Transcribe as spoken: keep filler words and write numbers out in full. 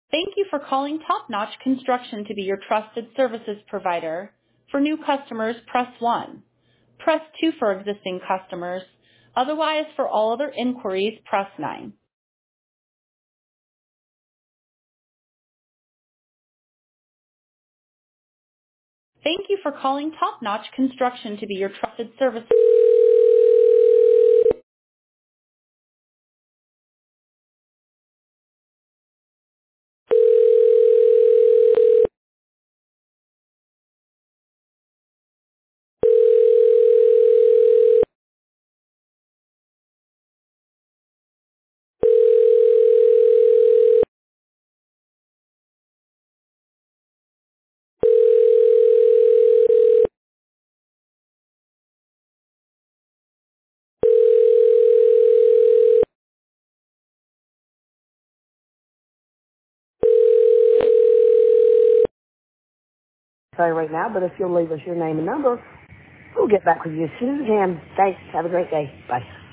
Thank you for calling Top Notch Construction to be your trusted services provider. For new customers, press one. Press two for existing customers. Otherwise, for all other inquiries, press nine. Thank you for calling Top Notch Construction to be your trusted service. Sorry right now, but if you'll leave us your name and number, we'll get back with you as soon as we can. Thanks. Have a great day. Bye.